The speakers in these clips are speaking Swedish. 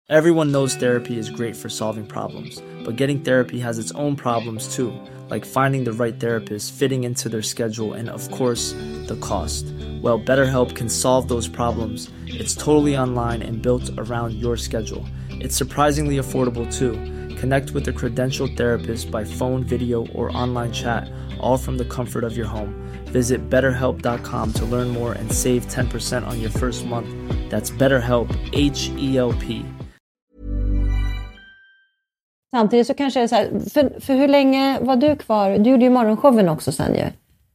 Everyone knows therapy is great for solving problems, but getting therapy has its own problems too, like finding the right therapist, fitting into their schedule, and of course, the cost. Well, BetterHelp can solve those problems. It's totally online and built around your schedule. It's surprisingly affordable too. Connect with a credentialed therapist by phone, video, or online chat, all from the comfort of your home. Visit BetterHelp.com to learn more and save 10% on your first month. That's BetterHelp, H-E-L-P. Samtidigt så kanske det är så här, för hur länge var du kvar? Du gjorde ju morgonshowen också sen ju.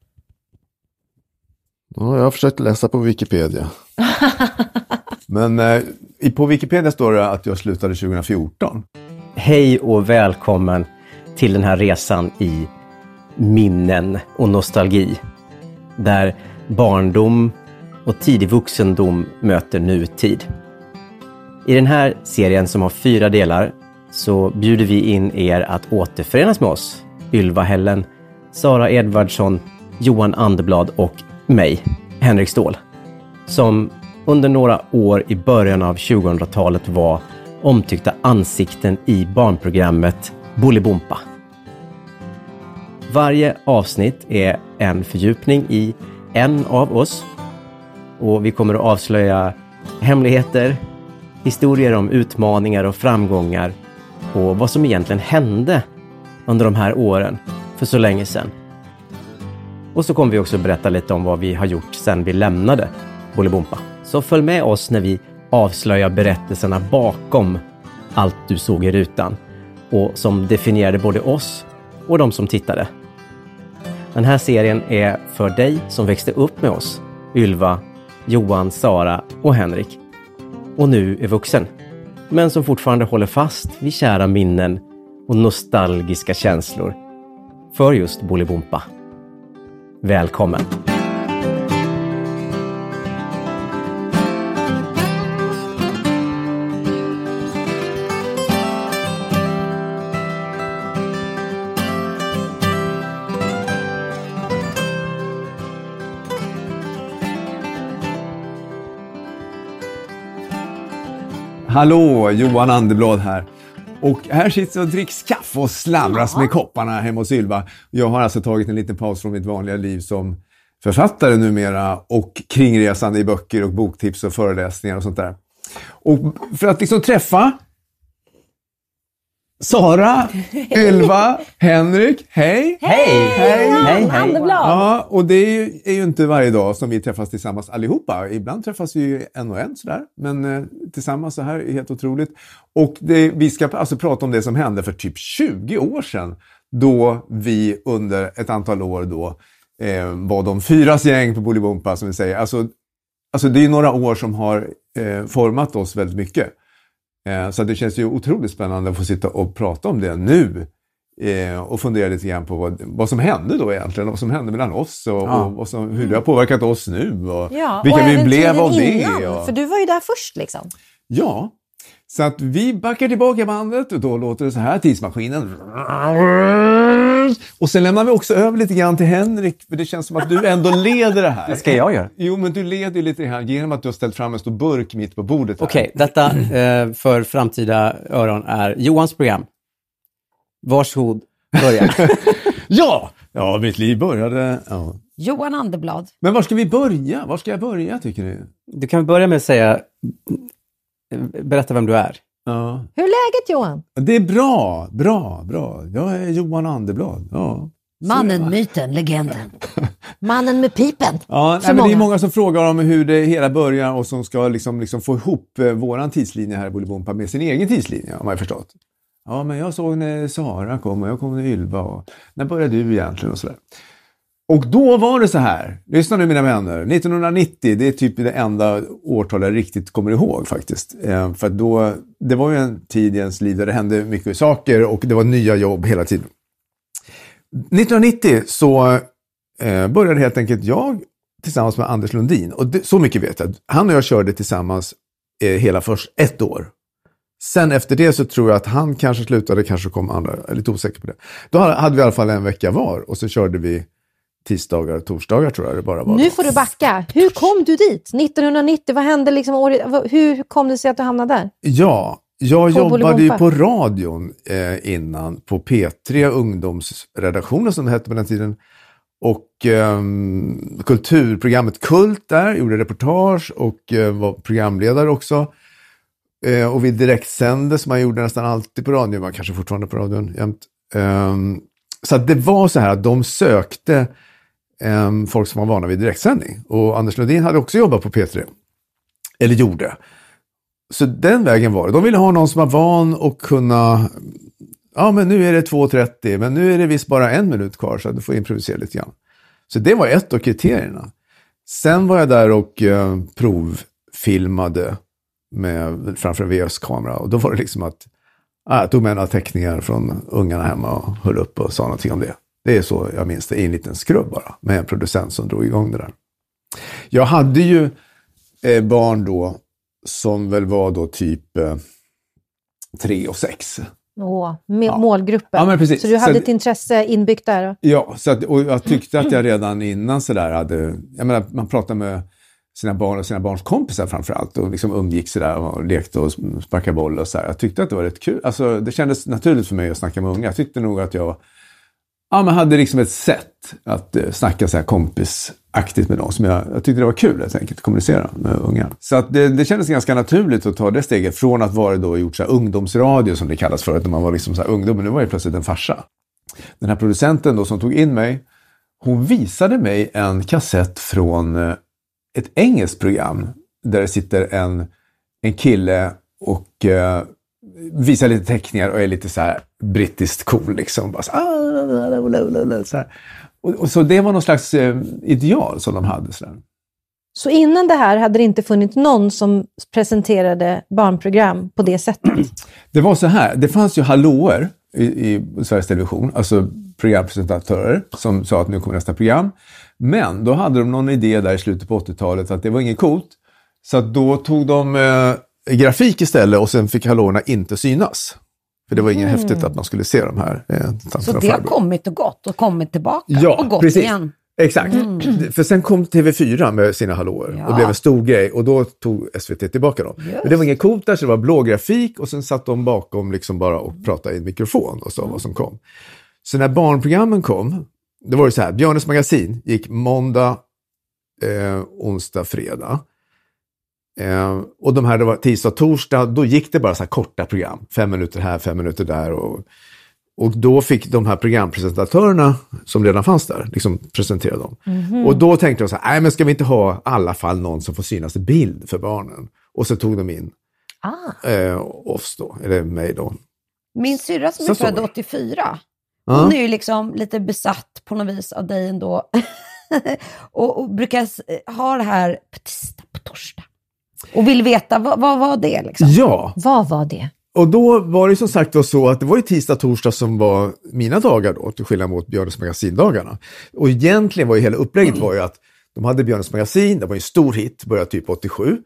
Ja, jag har försökt läsa på Wikipedia. Men på Wikipedia står det att jag slutade 2014. Hej och välkommen till den här resan i minnen och nostalgi. Där barndom och tidig vuxendom möter nutid. I den här serien som har 4 delar så bjuder vi in er att återförenas med oss. Ylva Hällen, Sara Edvardsson, Johan Anderblad och mig, Henrik Ståhl. Som under några år i början av 2000-talet var omtyckta ansikten i barnprogrammet Bolibompa. Varje avsnitt är en fördjupning i en av oss. Och vi kommer att avslöja hemligheter, historier om utmaningar och framgångar och vad som egentligen hände under de här åren för så länge sedan. Och så kommer vi också berätta lite om vad vi har gjort sedan vi lämnade Bolibompa. Så följ med oss när vi avslöjar berättelserna bakom allt du såg i rutan och som definierade både oss och de som tittade. Den här serien är för dig som växte upp med oss, Ylva, Johan, Sara och Henrik. Och nu är vuxen, men som fortfarande håller fast vid kära minnen och nostalgiska känslor för just Bolibompa. Välkommen! Hallå, Johan Anderblad här. Och här sitter jag och dricks kaffe och slamras med kopparna hemma hos Ylva. Jag har alltså tagit en liten paus från mitt vanliga liv som författare numera och kringresande i böcker och boktips och föreläsningar och sånt där. Och för att liksom träffa Sara, Ylva, Henrik, hej! Hej! Hej! Ja, och det är ju inte varje dag som vi träffas tillsammans allihopa. Ibland träffas vi ju en och en sådär. Men tillsammans så här är helt otroligt. Och vi ska alltså prata om det som hände för typ 20 år sedan. Då vi under ett antal år då var de 4:s gäng på Bolibompa som vi säger. Alltså det är några år som har format oss väldigt mycket. Så det känns ju otroligt spännande att få sitta och prata om det nu och fundera lite grann på vad som hände då egentligen, vad som hände mellan oss och hur det har påverkat oss nu och vilka vi blev av det. För du var ju där först liksom. Ja, så att vi backar tillbaka bandet och då låter det så här, tidsmaskinen. Och sen lämnar vi också över lite grann till Henrik, för det känns som att du ändå leder det här. Det ska jag göra. Jo, men du leder ju lite grann genom att du har ställt fram en stor burk mitt på bordet. Okej, detta för framtida öron är Johans program. Varsågod, börja. Ja, mitt liv började. Ja. Johan Anderblad. Men var ska vi börja? Var ska jag börja tycker ni? Du kan börja med att säga, berätta vem du är. Ja. Hur är läget, Johan? Det är bra. Jag är Johan Anderblad. Ja. Mannen, myten, legenden. Mannen med pipen. Ja, men det är många som frågar om hur det hela börjar och som ska liksom få ihop våran tidslinje här i Bolibompa med sin egen tidslinje, om jag har förstått. Ja, men jag såg när Sara kom och jag kom när Ylva och när började du egentligen och sådär. Och då var det så här, lyssna nu mina vänner, 1990, det är typ det enda årtal jag riktigt kommer ihåg faktiskt. För att då, det var ju en tid i ens liv där det hände mycket saker och det var nya jobb hela tiden. 1990 så började helt enkelt jag tillsammans med Anders Lundin, och så mycket vet jag, han och jag körde tillsammans hela först 1 år. Sen efter det så tror jag att han kanske slutade, kanske kom andra, jag är lite osäker på det. Då hade vi i alla fall en vecka var och så körde vi tisdagar och torsdagar tror jag det bara var. Nu får du backa. Hur kom du dit? 1990, vad hände liksom året? Hur kom det sig att du hamnade där? Ja, Jag jobbade ju på radion innan, på P3 ungdomsredaktionen som det hette på den tiden. Och kulturprogrammet Kult där, gjorde reportage och var programledare också. Och vi direktsände som man gjorde nästan alltid på radion, man kanske fortfarande på radion jämt. Så att det var så här att de sökte folk som var vana vid direktsändning. Och Anders Lundin hade också jobbat på P3. Eller gjorde. Så den vägen var det. De ville ha någon som var van och kunna... Ja, men nu är det 2.30. Men nu är det visst bara 1 minut kvar så att du får improvisera lite grann. Så det var ett av kriterierna. Sen var jag där och provfilmade med framför en VHS-kamera. Och då var det liksom att jag tog med några teckningar från ungarna hemma och höll upp och sa någonting om det. Det är så jag minns det, i en liten skrubb bara. Med en producent som drog igång det där. Jag hade ju barn då som väl var då typ 3 och 6. Målgruppen. Ja, men precis. Så du hade ett intresse inbyggt där? Då? Ja, och jag tyckte att jag redan innan sådär hade... Jag menar, man pratade med sina barn och sina barns kompisar framförallt. Och liksom umgick sådär och lekte och sparkade boll och sådär. Jag tyckte att det var rätt kul. Alltså, det kändes naturligt för mig att snacka med unga. Jag tyckte nog att jag... Ja, man hade liksom ett sätt att snacka så här kompisaktigt med dem som jag tyckte det var kul helt enkelt att kommunicera med unga. Så att det kändes ganska naturligt att ta det steget från att vara då gjort så här ungdomsradio som det kallas förut när man var liksom så här ungdom, men nu var jag plötsligt en farsa. Den här producenten då som tog in mig, hon visade mig en kassett från ett engelskt program där det sitter en kille och visar lite teckningar och är lite så här brittiskt cool liksom. Bara så här. Och så det var någon slags ideal som de hade. Så innan det här hade det inte funnits någon som presenterade barnprogram på det sättet? Det var så här, det fanns ju hallåer i Sveriges Television, alltså programpresentatörer som sa att nu kommer nästa program. Men då hade de någon idé där i slutet på 80-talet att det var inget coolt. Så att då tog de grafik istället och sen fick hallåerna inte synas. För det var inget häftigt att man skulle se de här. Så det har kommit och gått och kommit tillbaka och gått precis. Igen. Exakt. För sen kom TV4 med sina hallåer. Ja. Och det blev en stor grej. Och då tog SVT tillbaka dem. Men det var inget coolt där, så det var blå grafik. Och sen satt de bakom liksom bara och pratade i en mikrofon och sa vad som kom. Så när barnprogrammen kom, det var ju så här. Björnes magasin gick måndag, onsdag, fredag. Och de här, det var tisdag och torsdag, då gick det bara så här korta program. 5 minuter här, 5 minuter där. Och då fick de här programpresentatörerna som redan fanns där liksom presentera dem. Och då tänkte de så här, nej men ska vi inte ha i alla fall någon som får synas i bild för barnen? Och så tog de in oss då, eller mig då. Min syrra som är född 84, hon är ju liksom lite besatt på något vis av dig ändå. och brukar ha det här på tisdag, på torsdag. Och vill veta, vad var det liksom? Ja. Vad var det? Och då var det som sagt var så att det var ju tisdag, torsdag som var mina dagar då, till skillnad mot Björnes magasindagarna. Och egentligen var ju hela upplägget var ju att de hade Björnes magasin, det var en stor hit, började typ 87.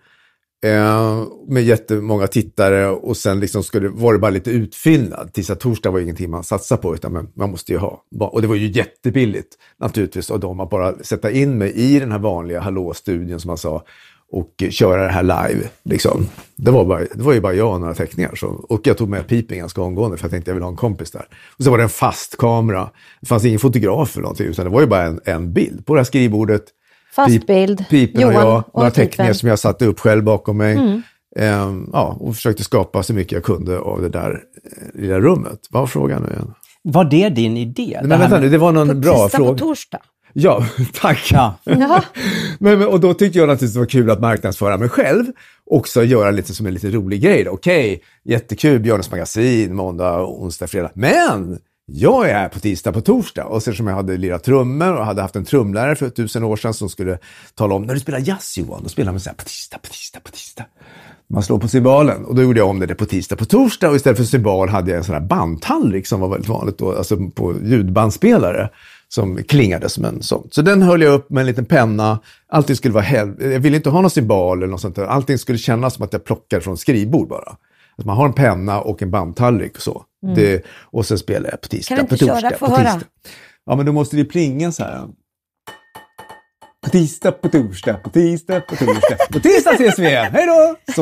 Med jättemånga tittare och sen liksom var det bara lite utfyllnad. Tisdag, torsdag var ingenting man satsade på utan man måste ju ha. Och det var ju jättebilligt naturligtvis av dem att bara sätta in mig i den här vanliga hallå-studion som man sa. Och köra det här live liksom. Det var ju bara jag och några teckningar så. Och jag tog med pipen ganska omgående för jag tänkte jag vill ha en kompis där. Och så var det en fast kamera. Det fanns ingen fotograf eller någonting utan det var ju bara en bild på det här skrivbordet. Fast bild. Pipen och jag. Några teckningar som jag satte upp själv bakom mig. Och försökte skapa så mycket jag kunde av det där lilla rummet. Vad var frågan nu igen? Var det din idé? Men vänta nu, det var någon bra fråga. På torsdag. Ja, tack. Ja. Och då tyckte jag naturligtvis det var kul att marknadsföra mig själv. Också göra lite som en lite rolig grej. Okej, jättekul, Björnes magasin, måndag, onsdag, fredag. Men jag är här på tisdag, på torsdag. Och så som jag hade lirat trummor och hade haft en trumlärare för 1000 år sedan som skulle tala om, när du spelar jazz Johan, då spelar man så här på tisdag. Man slår på cymbalen. Och då gjorde jag om det på tisdag, på torsdag. Och istället för cymbal hade jag en sån här bandtallrik som var väldigt vanligt då. Alltså på ljudbandspelare. Som klingade som en sån. Så den höll jag upp med en liten penna. Allting skulle vara jag ville inte ha någon symbol eller något sånt där. Allting skulle kännas som att jag plockar från skrivbord bara. Att man har en penna och en bandtallrik och så. Och sen spelar jag på tisdag, kan på torsdag, köra? på tisdag. Ja, men då måste vi plinga så här. På tisdag, på torsdag, på tisdag, på torsdag. På tisdag ses vi igen. Hej då! Så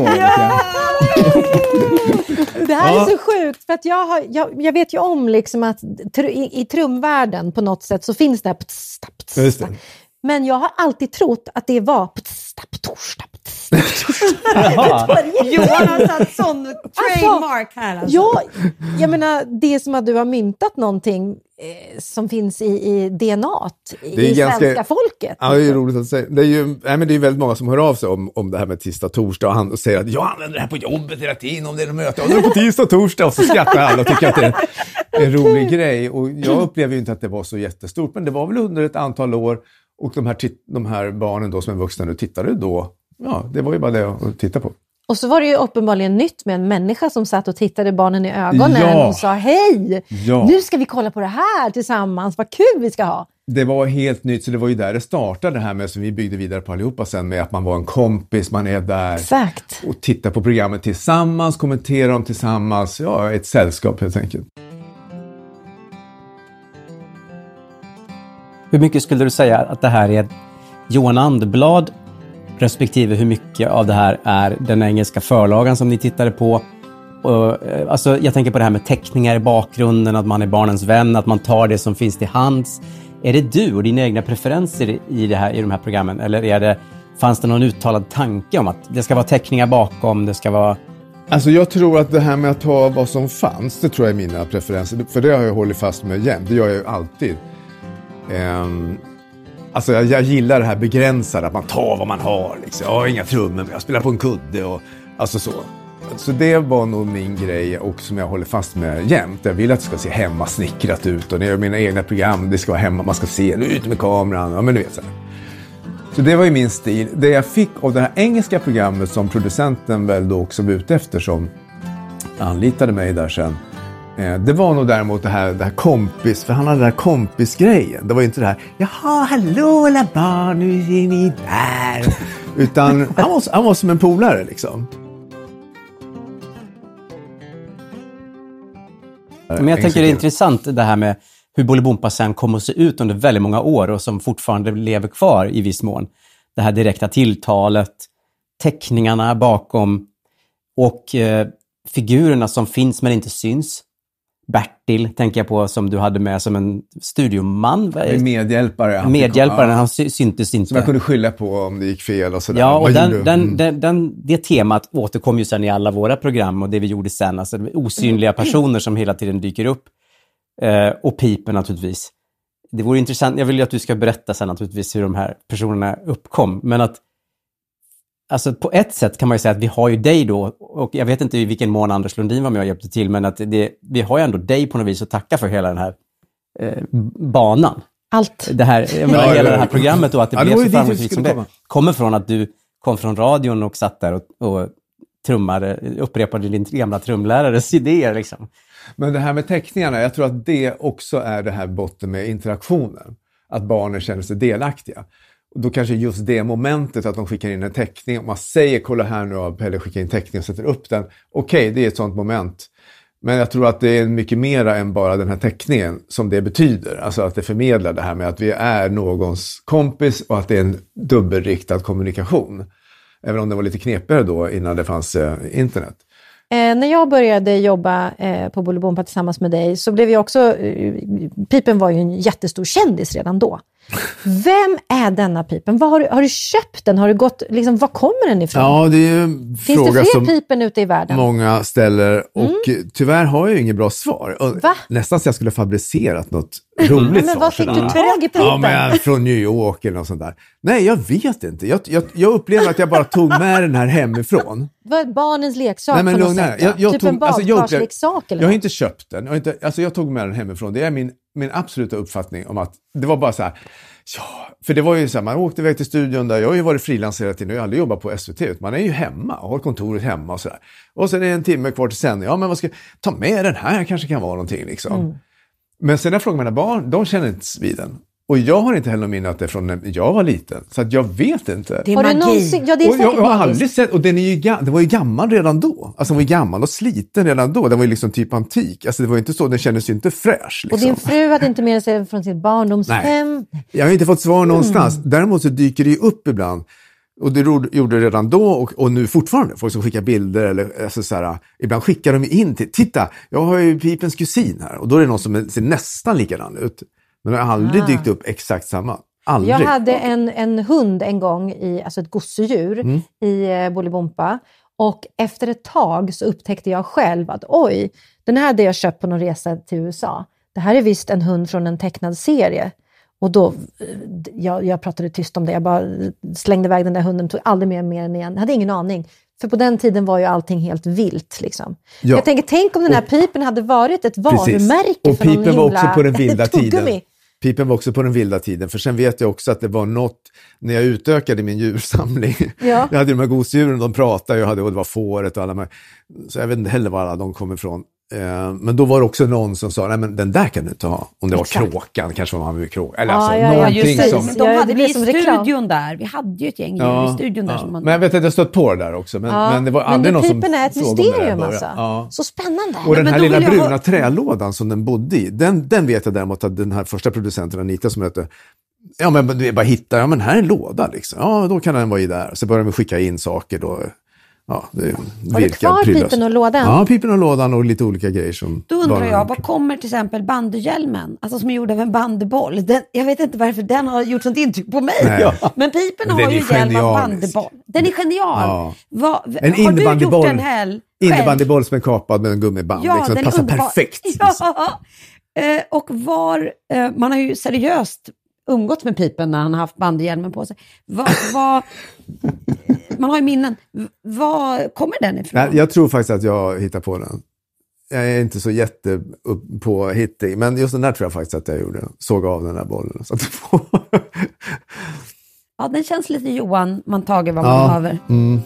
Det här är så sjukt, för att jag vet ju om liksom att i trumvärlden på något sätt så finns det här Just det. men jag har alltid trott att det var på torsdag. Johan har satt sån trademark här. Alltså. Ja, jag menar, det är som att du har myntat någonting som finns i DNA i svenska folket. Ja, det är roligt att säga. Det är väldigt många som hör av sig om det här med tisdag, torsdag och säger att jag använder det här på jobbet hela tiden om det är något möte. Och det är på tisdag, torsdag och så skrattar alla och tycker att det är en rolig grej. Och jag upplever ju inte att det var så jättestort, men det var väl under ett antal år och de här barnen då som är vuxna nu tittade då. Ja, det var ju bara det att titta på. Och så var det ju uppenbarligen nytt med en människa som satt och tittade barnen i ögonen och sa hej, nu ska vi kolla på det här tillsammans, vad kul vi ska ha. Det var helt nytt, så det var ju där det startade det här med som vi byggde vidare på allihopa sen med att man var en kompis, man är där. Exakt. Och tittar på programmet tillsammans, kommenterar dem tillsammans, ett sällskap helt enkelt. Hur mycket skulle du säga att det här är ett Johan Andblad respektive hur mycket av det här är den engelska förlagan som ni tittade på? Och, alltså, jag tänker på det här med teckningar i bakgrunden, att man är barnens vän, att man tar det som finns till hands. Är det du och dina egna preferenser i de här programmen? Eller fanns det någon uttalad tanke om att det ska vara teckningar bakom, det ska vara... Alltså jag tror att det här med att ta vad som fanns, det tror jag är mina preferenser. För det har jag hållit fast med jämt, det gör jag ju alltid. Alltså jag gillar det här begränsade, att man tar vad man har. Liksom. Jag har inga trummor, men jag spelar på en kudde. Och, alltså så. Så det var nog min grej och som jag håller fast med jämt. Jag vill att det ska se hemmasnickrat ut. Och när jag gör mina egna program, det ska vara hemma, man ska se ut med kameran. Ja, men du vet så. Så det var ju min stil. Det jag fick av det här engelska programmet som producenten väl då också var ute efter, som anlitade mig där sen. Det var nog däremot det här kompis, för han hade den här kompisgrejen. Det var ju inte det här, jaha, hallå alla barn, nu är ni där. Utan han var som en polare liksom. Men jag tänker det är intressant det här med hur Bolibompa sen kommer att se ut under väldigt många år och som fortfarande lever kvar i viss mån. Det här direkta tilltalet, teckningarna bakom och figurerna som finns men inte syns. Bertil tänker jag på, som du hade med som en studioman. Medhjälpare. Medhjälparen, han syntes inte. Som jag kunde skylla på om det gick fel och sådär. Ja, och det temat återkom ju sen i alla våra program och det vi gjorde sen. Alltså osynliga personer som hela tiden dyker upp. Och piper naturligtvis. Det vore intressant, jag vill ju att du ska berätta sen naturligtvis hur de här personerna uppkom. Men att, alltså på ett sätt kan man ju säga att vi har ju dig då, och jag vet inte i vilken mån Anders Lundin var med och hjälpte till, men att vi har ju ändå dig på något vis att tacka för hela den här banan. Allt. Det här, hela det här programmet och att det blev så framgångsrikt som det. Kommer från att du kom från radion och satt där och upprepade din gamla trumlärares idéer liksom. Men det här med teckningarna, jag tror att det också är det här botten med interaktionen. Att barnen känner sig delaktiga. Och då kanske just det momentet att de skickar in en teckning. Om man säger, kolla här nu, Pelle skickar in teckning och sätter upp den. Okej, det är ett sånt moment. Men jag tror att det är mycket mera än bara den här teckningen som det betyder. Alltså att det förmedlar det här med att vi är någons kompis och att det är en dubbelriktad kommunikation. Även om det var lite knepigare då innan det fanns internet. När jag började jobba på Bolibompa tillsammans med dig så blev jag också... Pipen var ju en jättestor kändis redan då. Vem är denna Pipen? Har du köpt den? Har du gått... Liksom, var kommer den ifrån? Ja, det är ju en Finns fråga det fler som Pipen ute i världen? Många ställer. Och tyvärr har jag ju inget bra svar. Va? Nästan så jag skulle ha fabricerat något roligt svar. Men vad fick du tag i Pipen? Ja, men från New York eller något sånt där. Nej, jag vet inte. Jag upplever att jag bara tog med den här hemifrån. Vad barnens leksak? Nej, men lugna. Typ en badkarsleksak eller jag har inte köpt den. Jag tog med den hemifrån. Det är min absoluta uppfattning om att det var bara så här. Ja, för det var ju så här, man åkte iväg till studion där. Jag har ju varit frilans hela tiden och jag har aldrig jobbat på SVT. Man är ju hemma och har kontoret hemma och sådär. Och sen är det en timme kvar till sändning. Ja, men vad ska ta med den här? Kanske kan vara någonting liksom. Men sen när jag frågar mina barn, de känner inte vid den. Och jag har inte heller minne att det är från när jag var liten. Så att jag vet inte. Det är magi. Ja, det är och jag har magiskt. aldrig sett, och den var ju gammal redan då. Alltså den var ju gammal och sliten redan då. Den var ju liksom typ antik. Alltså det var ju inte så, den kändes ju inte fräsch. Liksom. Och din fru hade inte med sig från sitt barndomshem? Jag har inte fått svar någonstans. Däremot så dyker det ju upp ibland. Och det gjorde det redan då och nu fortfarande. Folk som skickar bilder eller alltså så här, ibland skickar de in till, titta, jag har ju Pipens kusin här. Och då är det någon som ser nästan likadan ut. Men det har aldrig dykt upp exakt samma. Aldrig. Jag hade en hund en gång, alltså ett gosedjur i Bolibompa. Och efter ett tag så upptäckte jag själv att oj, den här hade jag köpt på någon resa till USA. Det här är visst en hund från en tecknad serie. Och då, jag pratade tyst om det. Jag bara slängde iväg den där hunden, tog aldrig mer än igen. Jag hade ingen aning. För på den tiden var ju allting helt vilt liksom. Ja. Jag tänker, tänk om den här Pipen hade varit ett varumärke och för någon Pipen var också på den vilda tuggummi. tiden. Pipen var också på den vilda tiden. För sen vet jag också att det var något, när jag utökade min djursamling. Ja. Jag hade de här gosedjuren, de pratade, och det var fåret och alla de här. Så jag vet inte heller var alla de kom ifrån. Men då var det också någon som sa, nej men den där kan du inte ha. Om det var kråkan, kanske var man vill kråka. Eller alltså, någonting som... De hade vi i studion där. Vi hade ju ett gäng i studion där. Som man... Men jag vet att jag stött på det där också. Men det var aldrig någon som... Men Pipen är ett mysterium alltså. Ja. Så spännande. Och den här lilla bruna trälådan som den bodde i, den vet jag däremot att den här första producenten Anita som heter, ja men du bara hittar, ja men här är en låda liksom. Ja, då kan den vara i där. Så börjar vi skicka in saker då. Ja, har du kvar Pipen och lådan? Ja, Pipen och lådan och lite olika grejer som... Då undrar jag, vad kommer till exempel bandyhjälmen? Alltså som är gjord av en bandyboll. Jag vet inte varför den har gjort sånt intryck på mig. Ja. Men Pipen har ju hjälm av bandyboll. Den är genial. Ja. En har du gjort den här innebandyboll som är kapad med en gummiband. Ja, liksom, den passar perfekt. Ja. Och man har ju seriöst umgått med Pipen när han har haft bandyhjälmen på sig. Man har ju minnen. Var kommer den ifrån? Nej, jag tror faktiskt att jag hittar på den. Jag är inte så jätte på hitting. Men just den där tror jag faktiskt att jag gjorde. Såg av den där bollen. Så ja, den känns lite Johan. Man tager vad man behöver. Mm.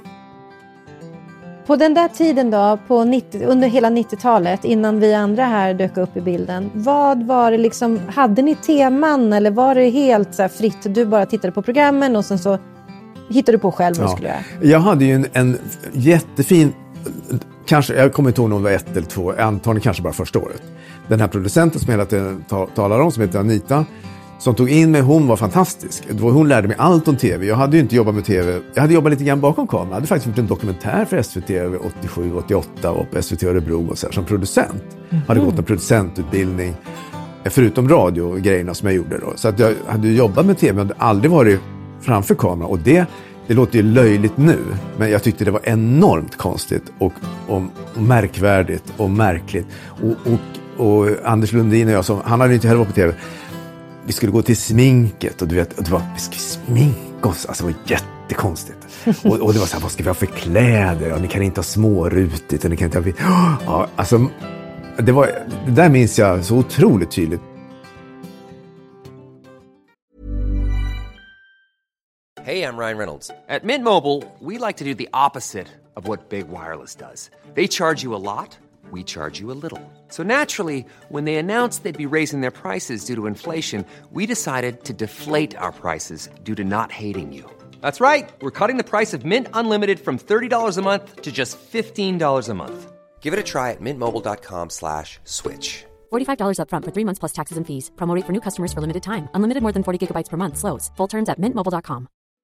På den där tiden då, under hela 90-talet, innan vi andra här dök upp i bilden, vad var det liksom, hade ni teman eller var det helt så här fritt? Du bara tittade på programmen och sen så hittade du på själv vad du skulle göra? Jag hade ju en jättefin, kanske, jag kommer inte ihåg om det var 1 eller 2, antagligen kanske bara första året. Den här producenten som hela tiden talar om, som heter Anita, som tog in mig, hon var fantastisk. Hon lärde mig allt om tv. Jag hade ju inte jobbat med tv. Jag hade jobbat lite grann bakom kameran. Jag hade faktiskt gjort en dokumentär för SVT 87-88 och på SVT Örebro och så här, som producent. Hade gått en producentutbildning förutom radio-grejerna som jag gjorde då. Så att jag hade jobbat med tv, men hade aldrig varit framför kameran. Och det låter ju löjligt nu, men jag tyckte det var enormt konstigt och märkvärdigt och märkligt. Och Anders Lundin och jag, han hade inte heller varit på tv. Vi skulle gå till sminket och du vet, vi skulle sminka oss. Alltså det var jättekonstigt. Och det var så här, vad ska vi ha för kläder? Och ni kan inte ha smårutigt. Och ni kan inte ha... Ja, alltså, det där minns jag så otroligt tydligt. Hey, I'm Ryan Reynolds. At Mint Mobile, we like to do the opposite of what Big Wireless does. They charge you a lot. We charge you a little. So naturally, when they announced they'd be raising their prices due to inflation, we decided to deflate our prices due to not hating you. That's right. We're cutting the price of Mint Unlimited from $30 a month to just $15 a month. Give it a try at mintmobile.com/switch. $45 up front for 3 months plus taxes and fees. Promo rate for new customers for limited time. Unlimited more than 40 gigabytes per month. Slows full terms at mintmobile.com.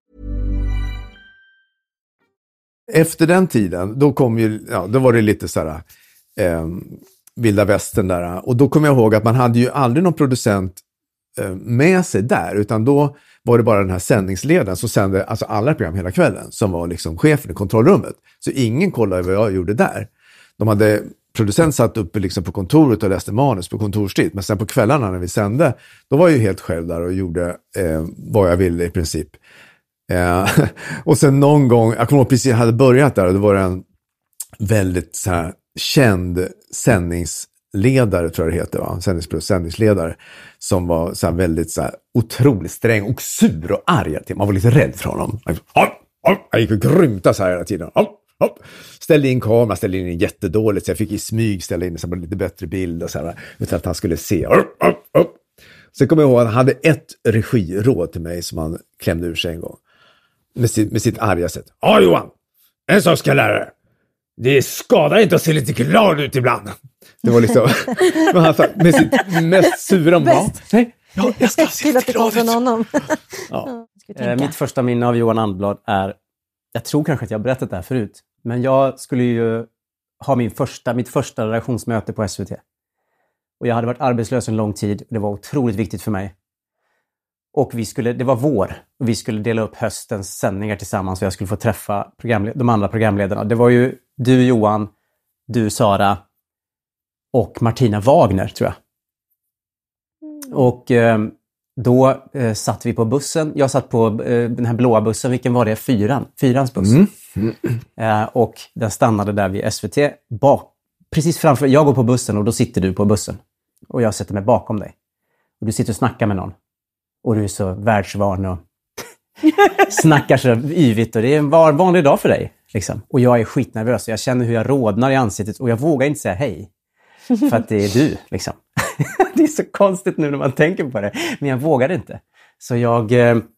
Efter den tiden, då var det lite så här... vilda västern där. Och då kommer jag ihåg att man hade ju aldrig någon producent med sig där, utan då var det bara den här sändningsledaren som sände alltså alla program hela kvällen, som var liksom chefen i kontrollrummet. Så ingen kollade vad jag gjorde där. De hade producent satt uppe liksom på kontoret och läste manus på kontorstid, men sen på kvällarna när vi sände, då var jag ju helt själv där och gjorde vad jag ville i princip. Och sen någon gång, jag kommer ihåg precis jag hade börjat där, och det var en väldigt så här känd sändningsledare, tror jag det heter, va? Sändningsledare, som var så här väldigt så här otroligt sträng och sur och arg. Man var lite rädd för honom. Jag gick och grymta så här hela tiden. Ställde in kamera, ställde in jättedåligt, så jag fick i smyg ställa in så här lite bättre bild och så här, utan att han skulle se. Sen kommer jag ihåg att han hade ett regiråd till mig som han klämde ur sig en gång. Med sitt arga sätt. Ja, Johan, en sak ska jag lära dig. Det skadar inte att se lite glad ut ibland. Det var liksom med sitt mest sura mat. Ja, jag ska se lite glad ut. Ja. Mitt första minne av Johan Andblad är, jag tror kanske att jag har berättat det här förut, men jag skulle ju ha mitt första redaktionsmöte på SVT. Och jag hade varit arbetslös en lång tid. Det var otroligt viktigt för mig. Och det var vår. Och vi skulle dela upp höstens sändningar tillsammans. Och jag skulle få träffa de andra programledarna. Det var ju du Johan, du Sara och Martina Wagner, tror jag. Och då satt vi på bussen. Jag satt på den här blåa bussen. Vilken var det? Fyrans buss. Och den stannade där vid SVT. Precis framför. Jag går på bussen och då sitter du på bussen. Och jag sätter mig bakom dig. Och du sitter och snackar med någon. Och du är så världsvan och snackar så yvigt. Och det är en vanlig dag för dig. Liksom. Och jag är skitnervös. Och jag känner hur jag rodnar i ansiktet. Och jag vågar inte säga hej. För att det är du. Liksom. Det är så konstigt nu när man tänker på det. Men jag vågade inte. Så jag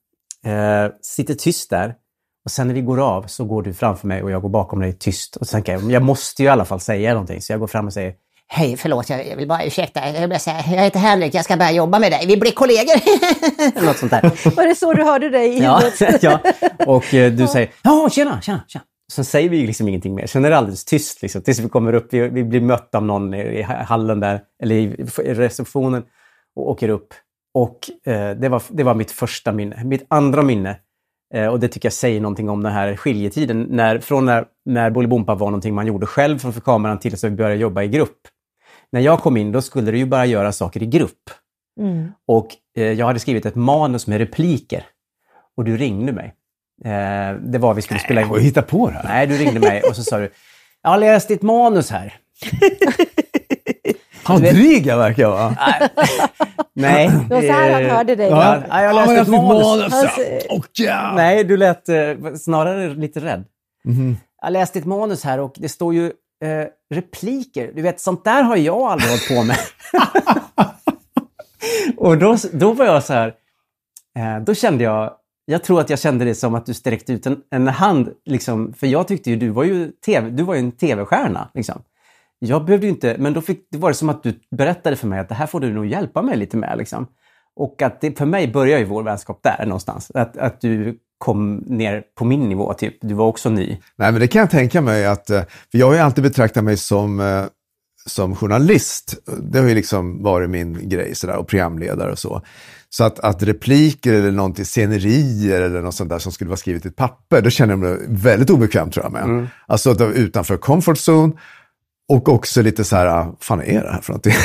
sitter tyst där. Och sen när vi går av så går du framför mig och jag går bakom dig tyst. Och så tänker jag måste ju i alla fall säga någonting. Så jag går fram och säger, hej, förlåt, jag vill bara ursäkta. Jag heter Henrik, jag ska börja jobba med dig. Vi blir kollegor. Något sånt där. Var det så du hörde dig i huvudet? Ja, och du säger, ja, tjena. Så säger vi liksom ingenting mer. Sen är det alldeles tyst liksom. Tills vi kommer upp, vi blir mötta av någon i hallen där. Eller i receptionen. Och åker upp. Och det var mitt första minne. Mitt andra minne. Och det tycker jag säger någonting om den här skiljetiden. När Bolibompa var någonting man gjorde själv framför kameran till så vi började jobba i grupp. När jag kom in då skulle det ju bara göra saker i grupp. Och jag hade skrivit ett manus med repliker. Och du ringde mig. Det var vi skulle spela in. Och hitta på det här. Nej, du ringde mig och så sa du, jag har läst ditt manus här. Han dryga verkar jag, va? Nej. Det var så här han hörde dig. Ja, jag läste ett manus. Nej, du lät snarare lite rädd. Jag läste ett manus här och det står ju repliker. Du vet, sånt där har jag aldrig hållit på med. Och då var jag så här, då kände jag tror att jag kände det som att du sträckte ut en hand, liksom, för jag tyckte ju du var ju en tv-stjärna, liksom. Jag behövde ju inte, men då var det som att du berättade för mig att det här får du nog hjälpa mig lite med, liksom. Och att för mig börjar ju vår vänskap där någonstans. Att du kom ner på min nivå, typ. Du var också ny. Nej, men det kan jag tänka mig att, för jag har ju alltid betraktat mig som journalist. Det har ju liksom varit min grej sådär, och programledare och så. Så att repliker eller någonting, scenerier eller något sånt där som skulle vara skrivet i ett papper, då känner jag mig väldigt obekväm, tror jag med. Alltså att utanför comfort zone. Och också lite så här, fan är det här för någonting?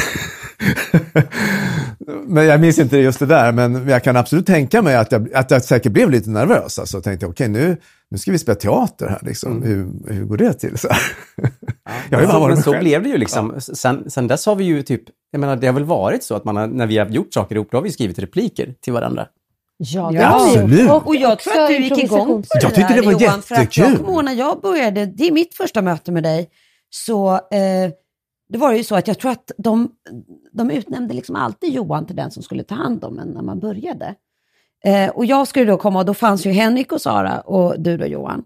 Men jag minns inte just det där, men jag kan absolut tänka mig att jag säkert blev lite nervös. Alltså jag tänkte, okej, nu ska vi spela teater här liksom. Hur går det till? Så men så blev det ju liksom. Sen dess har vi ju typ, jag menar, det har väl varit så att när vi har gjort saker ihop, då har vi skrivit repliker till varandra. Ja, absolut. Och jag tror att du gick igång på det. Jag tyckte det var Johan, för att jag jättekul. kommer ihåg när jag började, det är mitt första möte med dig, så det var ju så att jag tror att de utnämnde liksom alltid Johan till den som skulle ta hand om en när man började. Och jag skulle då komma, och då fanns ju Henrik och Sara och du då, Johan.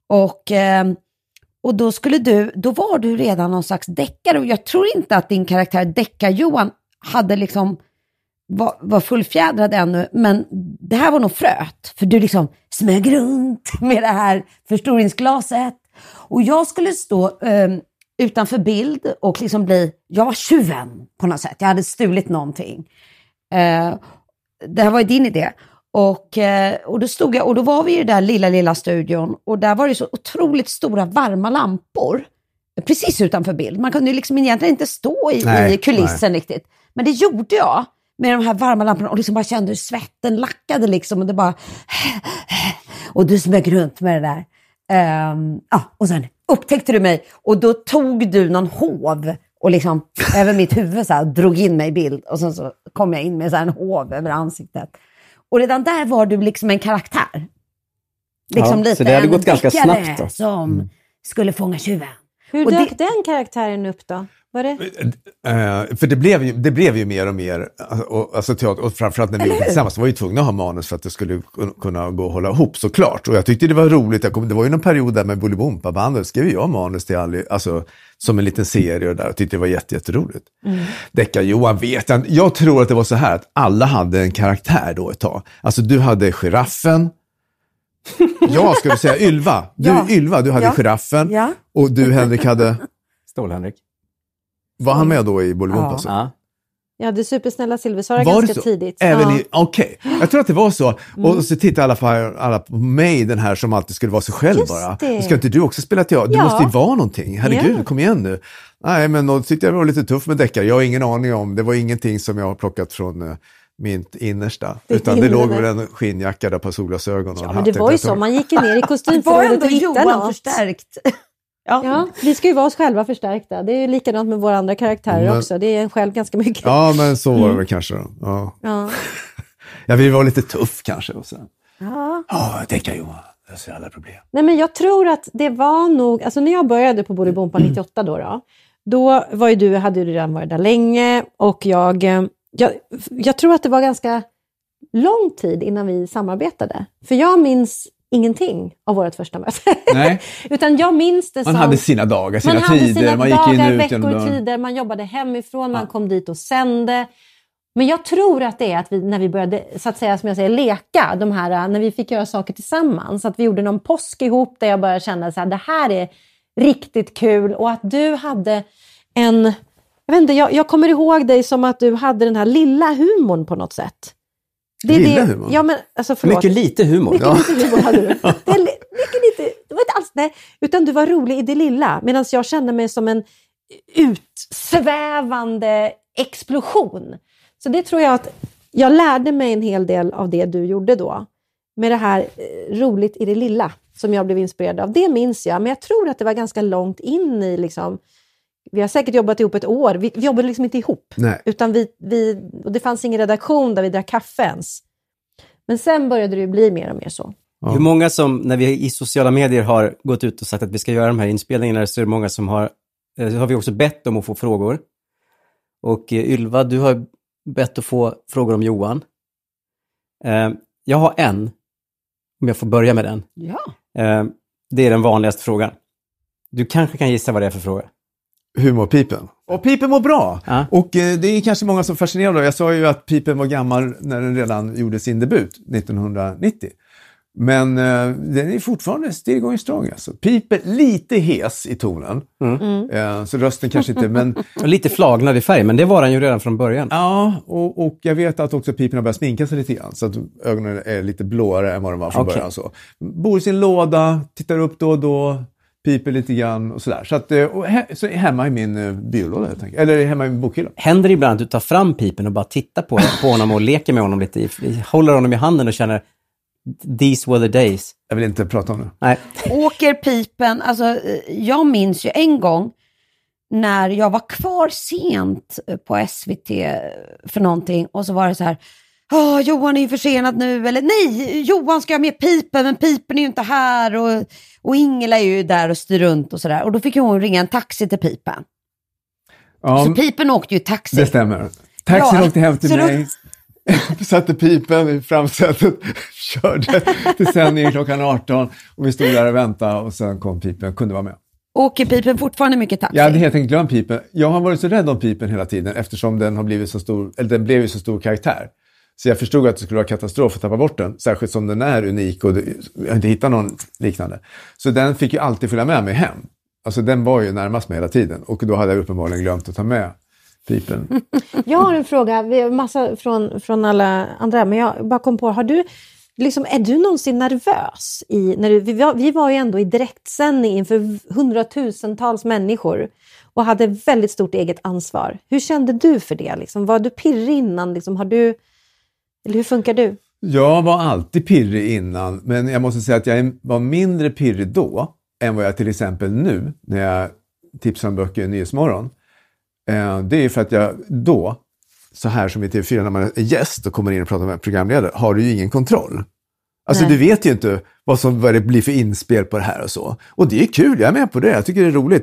Och då var du redan någon slags deckare, och jag tror inte att din karaktär Deckar-Johan hade liksom var fullfjädrad ännu, men det här var nog fröet, för du liksom smög runt med det här förstoringsglaset, och jag skulle stå utanför bild och liksom jag var tjuven på något sätt, jag hade stulit någonting. Det här var ju din idé. Och då stod jag, och då var vi i den där lilla studion, och där var det så otroligt stora varma lampor precis utanför bild. Man kunde ju liksom egentligen inte stå i kulissen riktigt. Men det gjorde jag med de här varma lamporna, och liksom bara kände hur svetten lackade liksom, och det bara och du smög runt med det där. Och sen upptäckte du mig, och då tog du någon hov och liksom över mitt huvud så här, drog in mig i bild, och sen så kom jag in med så här en hov över ansiktet. Och redan där var du liksom en karaktär. Liksom lite så det hade gått ganska snabbt då. Som skulle fånga tjuven. Hur dök den karaktären upp då? Var det? För det blev ju mer och mer, alltså teater, och framförallt när vi gjorde tillsammans, så var vi tvungna att ha manus för att det skulle kunna gå att hålla ihop, såklart. Och jag tyckte det var roligt, det var ju någon period där med Bolibompa-bandet, skrev jag manus till alltså som en liten serie och där, och tyckte det var jätteroligt. Deckar-Johan vet jag tror att det var så här att alla hade en karaktär då ett tag. Alltså du hade giraffen, jag skulle säga Ylva. Ylva, du hade giraffen, och du, Henrik, hade... Stål-Henrik. Var han med då i Bolibompa? Ja. Jag hade supersnälla Silversara ganska tidigt. Okej. Jag tror att det var så. Och så tittade alla på mig, den här som alltid skulle vara sig själv. Just bara. det. Ska inte du också spela teater? Du måste ju vara någonting. Herregud, kom igen nu. Nej, men då tyckte jag det var lite tuff med Deckare. Jag har ingen aning om. Det var ingenting som jag har plockat från mitt innersta. Utan det låg väl en skinnjacka där på solglasögon. Ja, men det var ju så. Man gick ner i kostymförrådet och hittade något. Förstärkt. Ja, vi ska ju vara oss själva förstärkta. Det är ju likadant med våra andra karaktärer också. Det är en själv ganska mycket. Ja, men så var det väl kanske då. Ja. Jag vill vara lite tuff kanske. Och sen. Deckar-Johan. Jag ser alla problem. Nej, men jag tror att det var nog... Alltså när jag började på Bolibompa 98 då var ju hade du redan varit där länge. Och jag tror att det var ganska lång tid innan vi samarbetade. För jag minns ingenting av vårt första möte. Nej. Utan jag minns det som... Man hade sina dagar, sina tider. Man gick in ut veckor, tider. Man jobbade hemifrån, man kom dit och sände. Men jag tror att det är att när vi började, så att säga, som jag säger, leka, de här, när vi fick göra saker tillsammans. Att vi gjorde någon påsk ihop där jag började känna så här, det här är riktigt kul. Och att du hade en... Jag vet inte, jag kommer ihåg dig som att du hade den här lilla humorn på något sätt. Lilla humor? Ja, men, alltså, förlåt. Mycket lite humor. Mycket lite humor hade du. Mycket lite, det var inte alls det. Utan du var rolig i det lilla. Medan jag kände mig som en utsvävande explosion. Så det tror jag att jag lärde mig en hel del av det du gjorde då. Med det här roligt i det lilla som jag blev inspirerad av. Det minns jag. Men jag tror att det var ganska långt in i liksom... Vi har säkert jobbat ihop ett år. Vi jobbade liksom inte ihop. Nej. Utan och det fanns ingen redaktion där vi drack kaffe ens. Men sen började det ju bli mer och mer så. Ja. Hur många som, när vi i sociala medier har gått ut och sagt att vi ska göra de här inspelningarna, så är det många som har vi också bett om att få frågor. Och Ylva, du har bett att få frågor om Johan. Jag har en, om jag får börja med den. Ja. Det är den vanligaste frågan. Du kanske kan gissa vad det är för fråga. Hur mår Pipen? Och Pipen mår bra. Ja. Och det är kanske många som fascinerar. Jag sa ju att Pipen var gammal när den redan gjorde sin debut 1990. Men den är fortfarande still going strong. Alltså. Pipen lite hes i tonen. Så rösten kanske inte, men... Och lite flagnad i färg, men det var han ju redan från början. Ja, och jag vet att också Pipen har börjat sminka sig lite grann. Så att ögonen är lite blåare än vad de var från början. Så. Bor i sin låda, tittar upp då och då. Piper lite grann och sådär. Så att så hemma i min byrålåda helt enkelt. Eller hemma i min bokhylla. Händer det ibland att du tar fram Pipen och bara tittar på honom och leker med honom lite? Håller honom i handen och känner these were the days. Jag vill inte prata om det. Nej. Åker Pipen, alltså jag minns ju en gång när jag var kvar sent på SVT för någonting och så var det så här: Johan är ju försenad nu, eller nej, Johan ska ha med Pipen, men Pipen är ju inte här, och Ingela är ju där och styr runt och sådär. Och då fick hon ringa en taxi till Pipen. Ja, så Pipen åkte ju taxi. Det stämmer. Taxin åkte hem till mig, satte Pipen i framsätet, körde till sändningen klockan 18 och vi stod där och väntade och sen kom Pipen, kunde vara med. Åker Pipen fortfarande mycket taxi? Jag hade helt enkelt glömt Pipen. Jag har varit så rädd om Pipen hela tiden eftersom den har blivit så stor, eller den blev ju så stor karaktär. Så jag förstod att det skulle vara katastrof att tappa bort den. Särskilt som den är unik och jag inte hittat någon liknande. Så den fick ju alltid följa med mig hem. Alltså den var ju närmast mig hela tiden. Och då hade jag uppenbarligen glömt att ta med Pipen. Jag har en fråga. Vi har massa från alla andra. Men jag bara kom på. Har du, liksom, är du någonsin nervös? Vi var ju ändå i direktsändning inför hundratusentals människor. Och hade väldigt stort eget ansvar. Hur kände du för det? Liksom? Var du pirrig innan? Liksom? Eller hur funkar du? Jag var alltid pirrig innan, men jag måste säga att jag var mindre pirrig då än vad jag till exempel nu när jag tipsar om böcker i Nyhetsmorgon. Det är för att jag då, så här som i TV4 när man är gäst och kommer in och pratar med programledare, har du ju ingen kontroll. Alltså du vet ju inte vad det blir för inspel på det här och så. Och det är kul, jag är med på det, jag tycker det är roligt.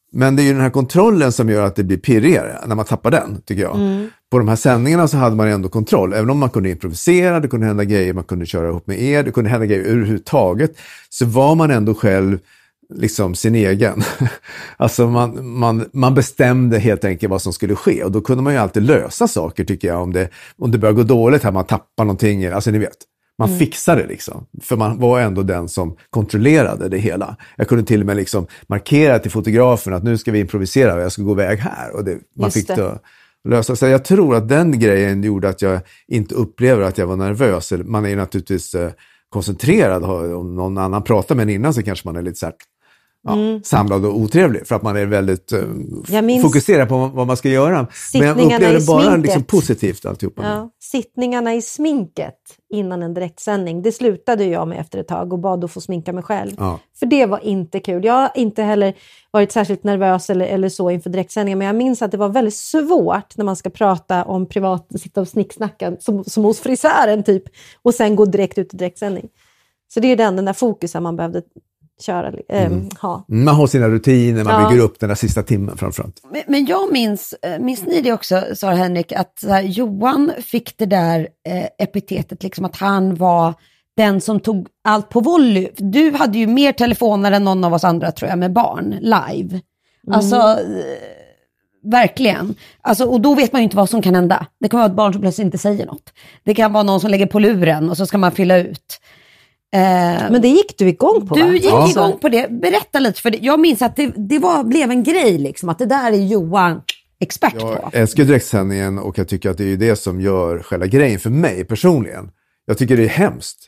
Men det är ju den här kontrollen som gör att det blir pirrigare när man tappar den, tycker jag. På de här sändningarna så hade man ändå kontroll. Även om man kunde improvisera, det kunde hända grejer, man kunde köra ihop med er, det kunde hända grejer överhuvudtaget. Så var man ändå själv liksom sin egen. Alltså man bestämde helt enkelt vad som skulle ske. Och då kunde man ju alltid lösa saker, tycker jag. Om det börjar gå dåligt här, man tappar någonting. Alltså ni vet. Man fixade det liksom. För man var ändå den som kontrollerade det hela. Jag kunde till och med liksom markera till fotografen att nu ska vi improvisera och jag ska gå iväg här. Och man fick det lösa. Så jag tror att den grejen gjorde att jag inte upplever att jag var nervös. Man är ju naturligtvis koncentrerad. Om någon annan pratar med en innan så kanske man är lite så här, samlad och otrevlig. För att man är väldigt fokuserad på vad man ska göra. Men jag upplever det bara liksom positivt alltihopa. Ja, sittningarna i sminket innan en direktsändning. Det slutade jag med efter ett tag och bad att få sminka mig själv. Ja. För det var inte kul. Jag har inte heller varit särskilt nervös eller så inför direktsändningar. Men jag minns att det var väldigt svårt när man ska prata om privat, sitta och snicksnacka som hos frisören typ. Och sen gå direkt ut i direktsändning. Så det är den där fokusen man behövde köra, ha. Man har sina rutiner, man bygger upp den där sista timmen framförallt. Men jag minns ni det också, Sara Henrik, att så här, Johan fick det där epitetet, liksom att han var den som tog allt på volley. Du hade ju mer telefoner än någon av oss andra, tror jag, med barn, live. Alltså, verkligen. Alltså, och då vet man ju inte vad som kan hända. Det kan vara ett barn som plötsligt inte säger något. Det kan vara någon som lägger på luren och så ska man fylla ut. Men det gick du igång på, va? Du gick igång på det. Berätta lite, för jag minns att det blev en grej liksom, att det där är Johan expert på. Jag älskar direktsändningen och jag tycker att det är det som gör själva grejen för mig personligen. Jag tycker det är hemskt,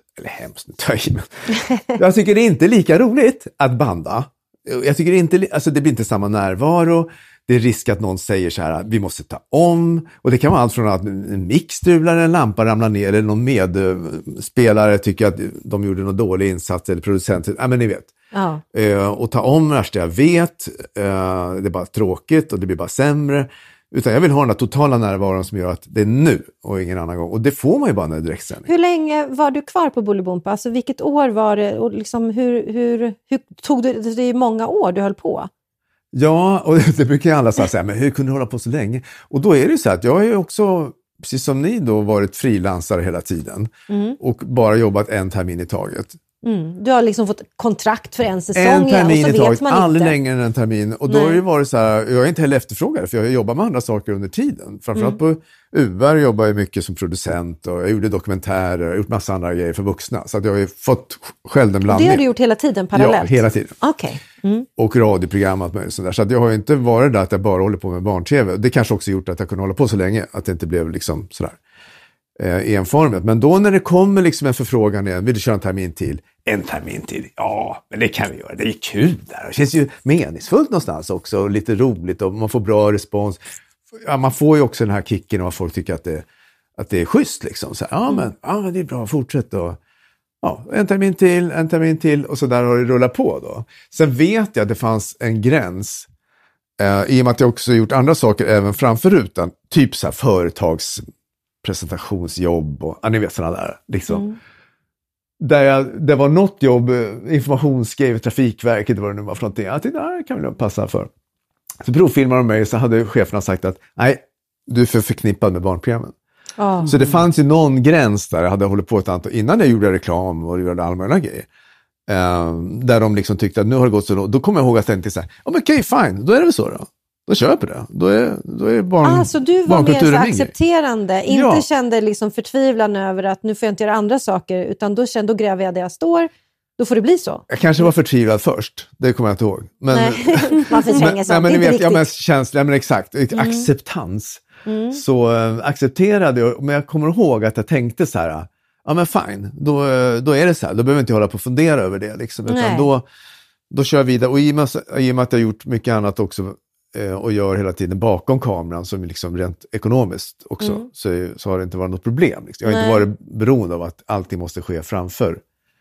jag tycker det är inte lika roligt att banda. Jag tycker inte, alltså det blir inte samma närvaro. Det är risk att någon säger så här, vi måste ta om. Och det kan vara allt från att en mick strular, en lampa ramlar ner eller någon medspelare tycker att de gjorde någon dålig insats eller producenten. Ja, men ni vet. Ja. Och ta om värsta jag vet. Det är bara tråkigt och det blir bara sämre. Utan jag vill ha den här totala närvaron som gör att det är nu och ingen annan gång. Och det får man ju bara när det är direktsändning. Hur länge var du kvar på Bolibompa? Alltså vilket år var det? Och liksom hur tog det? Det är många år du höll på. Ja, och det brukar alla säga, men hur kunde du hålla på så länge? Och då är det så att jag har ju också, precis som ni då, varit frilansare hela tiden. Och bara jobbat en termin i taget. Du har liksom fått kontrakt för en säsong. En termin och så i taget, vet man aldrig inte. längre än en termin. Och då har det varit så här, jag är inte heller efterfrågad för jag jobbar med andra saker under tiden. Framförallt på UR jobbar jag mycket som producent och jag gjorde dokumentärer, jag har gjort massa andra grejer för vuxna. Så att jag har ju fått själv en blandning. Det har du gjort hela tiden parallellt? Ja, hela tiden. Okej. Och radioprogram och sånt där. Så att jag har ju inte varit där att jag bara håller på med barn-tv. Det kanske också gjort att jag kunde hålla på så länge att det inte blev liksom sådär enformigt. Men då när det kommer liksom en förfrågan igen, vill du köra en termin till? En termin till? Ja, men det kan vi göra. Det är kul där. Det känns ju meningsfullt någonstans också. Och lite roligt och man får bra respons. Ja, man får ju också den här kicken och folk tycker att det är schysst liksom. Så, men det är bra, fortsätt då. Ja, en termin till och så där har det rullat på då. Sen vet jag att det fanns en gräns i och med att jag också gjort andra saker även framför rutan. Typ så här företagspresentationsjobb och ni vet sådana där liksom. Det var något jobb, informationsskrev, Trafikverket, vad det nu var för någonting. Jag tänkte, det kan väl passa för. Så provfilmade de mig så hade cheferna sagt att nej, du är för förknippad med barnprogrammen. Så det fanns ju någon gräns där jag hade hållit på ett antal, innan jag gjorde reklam och gjorde allmänna grejer. Där de liksom tyckte att nu har det gått så långt. Då kommer jag ihåg att jag tänkte så här, okej, fine, då är det väl så då. Då köper det. Då är barn. Så du var mer så accepterande. Inte kände liksom förtvivlan över att nu får jag inte göra andra saker. Utan då gräver jag där jag står. Då får det bli så. Jag kanske var förtvivlad först. Det kommer jag inte ihåg. Men, man förtränger sånt. Men ni vet, men känsla, men exakt. Acceptans. Så accepterade jag. Men jag kommer ihåg att jag tänkte så här. Ja men fine. Då är det så här. Då behöver inte jag hålla på och fundera över det. Liksom. Utan då kör jag vidare. Och i och med att jag har gjort mycket annat också. Och gör hela tiden bakom kameran som liksom rent ekonomiskt också så har det inte varit något problem liksom. Jag har inte varit beroende av att allting måste ske framför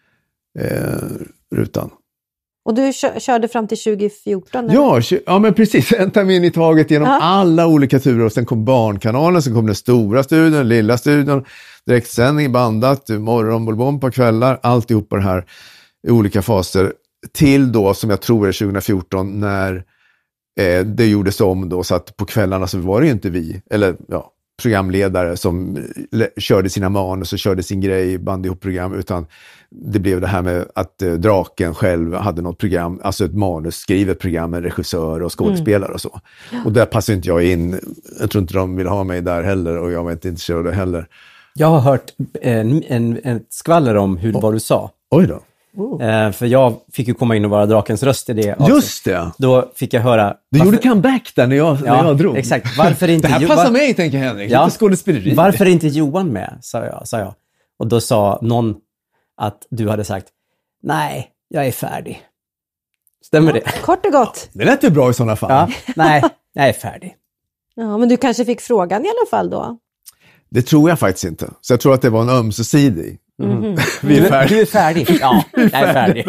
rutan. Och du körde fram till 2014? Ja, men precis. En termin i taget genom alla olika turer. Och sen kom Barnkanalen, sen kom den stora studion, lilla studion, direktsändning, bandat, morgon, bolbom på kvällar, alltihopa det här i olika faser. Till då, som jag tror är 2014, när det gjordes om då, så att på kvällarna så var det ju inte vi, eller programledare som körde sina manus och körde sin grej, band ihop program, utan det blev det här med att Draken själv hade något program, alltså ett manus, skrivet program med regissör och skådespelare och så. Och där passade inte jag in. Jag tror inte de vill ha mig där heller, och jag var inte intresserad av det heller. Jag har hört en skvaller om vad du sa. Oj då. För jag fick ju komma in och vara Drakens röst i det. Just det. Då fick jag höra... Du gjorde comeback där när jag drog. Exakt. Varför inte det här passar mig, tänker Henrik. Ja. Lite skådespeleri. Varför inte Johan med, sa jag. Och då sa någon att du hade sagt, nej, jag är färdig. Stämmer det? Kort och gott. Det lät ju bra i sådana fall. Ja, nej, jag är färdig. Ja, men du kanske fick frågan i alla fall då? Det tror jag faktiskt inte. Så jag tror att det var en ömsesidig. Vi är färdiga. Du är färdig. Ja, jag är färdig.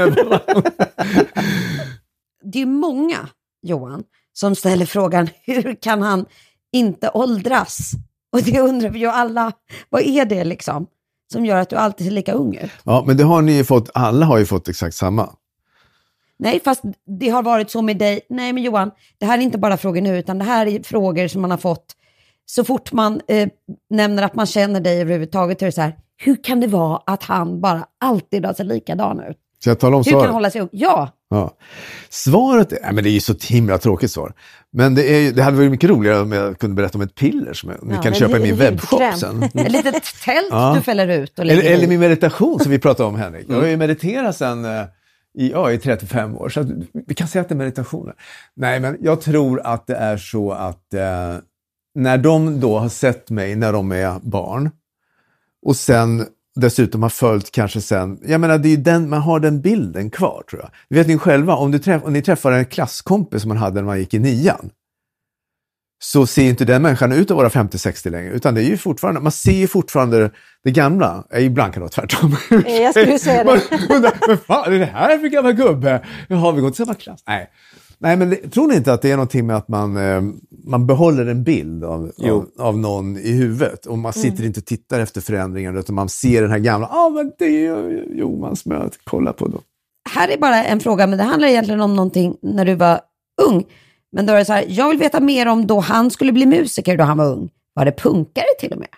Det är många, Johan, som ställer frågan, hur kan han inte åldras? Och det undrar vi ju alla, vad är det liksom som gör att du alltid ser lika ung ut? Ja, men det har ni ju fått, alla har ju fått exakt samma. Nej, fast det har varit så med dig. Nej, men Johan, det här är inte bara frågor nu, utan det här är frågor som man har fått så fort man nämner att man känner dig överhuvudtaget. Är det så här, hur kan det vara att han bara alltid har sett likadan ut? Så jag talar om hur svaret? Kan han hålla sig ung? Ja. Svaret är, men det är ju så himla tråkigt svar. Men det hade varit mycket roligare om jag kunde berätta om ett piller som ni kan köpa i min webbshop sen. Ett litet tält du fäller ut. Och eller min meditation som vi pratade om, Henrik. Jag har ju mediterat sen i 35 år. Så vi kan säga att det är meditationer. Nej, men jag tror att det är så att när de då har sett mig när de är barn och sen dessutom har följt kanske sen, jag menar det är ju man har den bilden kvar, tror jag. Det vet ni själva, om ni träffar en klasskompis som man hade när man gick i 9:an, så ser inte den människan ut att vara 50-60 längre, utan det är ju fortfarande, man ser ju fortfarande det gamla. Ibland kan det vara tvärtom. Jag skulle säga det. Men fan, är det här för gamla gubbe? Har vi gått i samma klass? Nej, men tror ni inte att det är någonting med att man behåller en bild av någon i huvudet, och man sitter inte och tittar efter förändringar, utan man ser den här gamla, men det är ju Johans möte, kolla på då. Här är bara en fråga, men det handlar egentligen om någonting när du var ung. Men då är det så här, jag vill veta mer om då han skulle bli musiker då han var ung. Var det punkare till och med?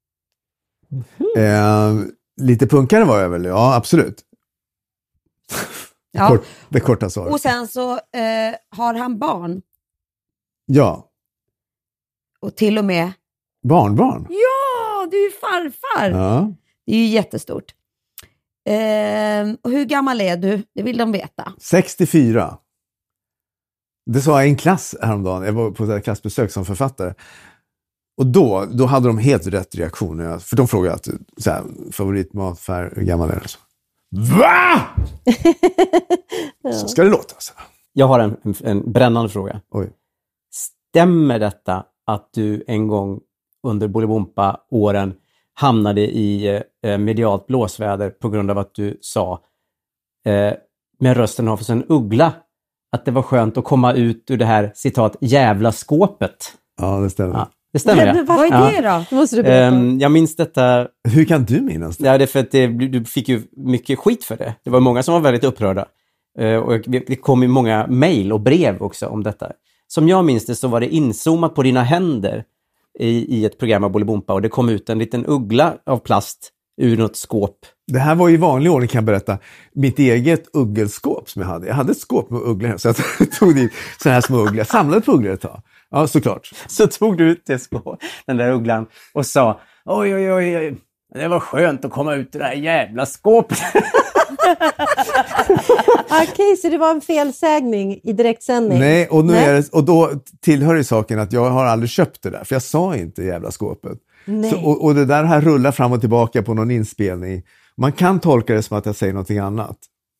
Lite punkare var jag väl, ja absolut. Ja. Det korta svaret. Och sen så har han barn. Ja. Och till och med barnbarn. Ja, du är farfar. Ja. Det är ju jättestort. Och hur gammal är du? Det vill de veta. 64. Det sa jag i en klass häromdagen. Jag var på ett klassbesök som författare. Och då hade de helt rätt reaktioner. För de frågade att så här, favoritmatfärg, hur gammal är det? Så. Va? Så ska det låta. Så. Jag har en brännande fråga. Oj. Stämmer detta att du en gång under Bolibompa-åren hamnade i medialt blåsväder på grund av att du sa med rösten av en uggla att det var skönt att komma ut ur det här, citat, jävla skåpet? Ja, det stämmer. Ja, det stämmer, ja. Vad är det då? Det måste du berätta. Jag minns detta... Hur kan du minnas det? Ja, det är för att du fick ju mycket skit för det. Det var många som var väldigt upprörda. Och det kom ju många mejl och brev också om detta. Som jag minns det så var det inzoomat på dina händer i ett program av Bolibompa, och det kom ut en liten uggla av plast ur något skåp. Det här var i vanlig ordning, kan jag berätta, mitt eget uggelskåp som jag hade. Jag hade ett skåp med ugglor, så jag tog dit sådana här små ugglor. Jag samlade på ugglor ett tag. Ja, såklart. Så tog du ut den där ugglan och sa, oj, det var skönt att komma ut ur det här jävla skåpet. Okej, så det var en felsägning i direktsändning? Nej, och, och då tillhör det saken att jag har aldrig köpt det där. För jag sa inte jävla skåpet. Så, och det där här rullar fram och tillbaka på någon inspelning. Man kan tolka det som att jag säger någonting annat.